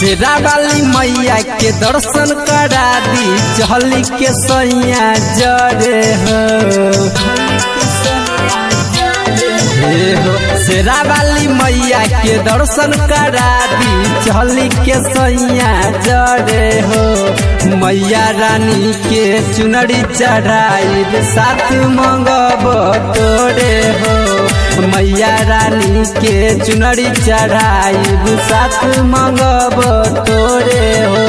शेरा वाली मैया के दर्शन करा दी चहली के सैया जरे हो शेरा वाली मैया के दर्शन करा दी चहली के सैया जरे हो मैया रानी के चुनरी चढ़ाई साथ मंगब तोरे हो मैया रानी के चुनरी चढ़ाई साथ मंगब तोरे हो।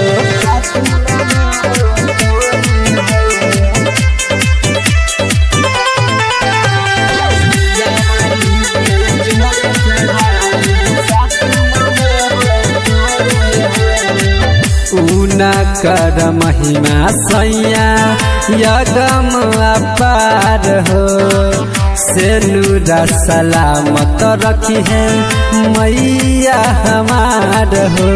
ऊना कर महिमा सैया यगम अपार हो सेनुरा सलामत रखी है मैया हमार हो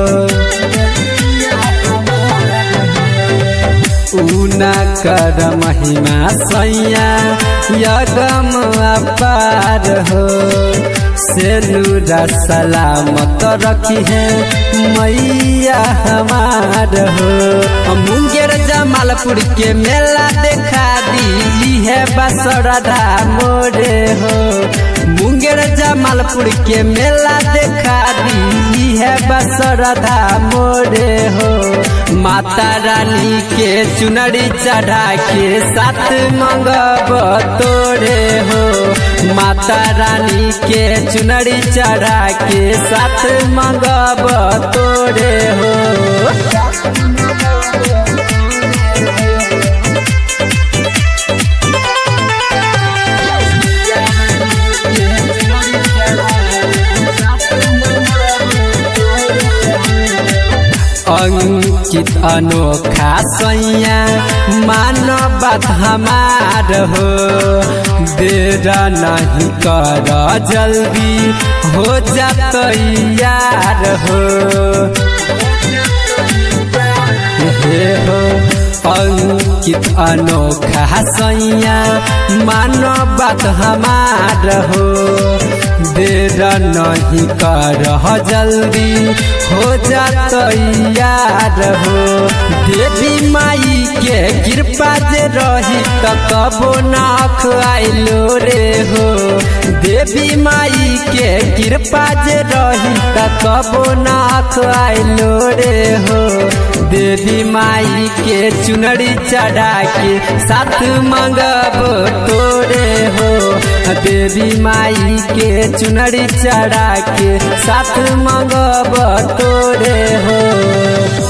ऊना कर महिमा सैया यगम अपार हो सेनुरा सलामत रखी है मैया हमार हो मुंगेर जमालपुर के मेला देखा दी है बसरधा मोरे हो मुंगेर जमालपुर के मेला देखा दी है बसरधा मोरे हो माता रानी के चुनरी चढ़ा के साथ मंगब तोरे हो माता रानी के चुनरी चढ़ा के साथ मंगब तोरे हो। अंकित अनोखा सैया मानव हमार हो देर नहीं कर जल्दी हो जा तैयार हो अंकित अनोखा सैया मानव हमार हो देर नहीं कर जल्दी हो जा तैयार हो देवी माई के कृपा जे रही त कबो नाख आइलो रे हो देवी माई के कृपा जे रही त कबो नाख आइलो रे हो देवी माई के चुनरी चढ़ा के साथ मंगब तोरे हो देवी माई के चुनरी चढ़ा के साथ मंगब तोरे हो।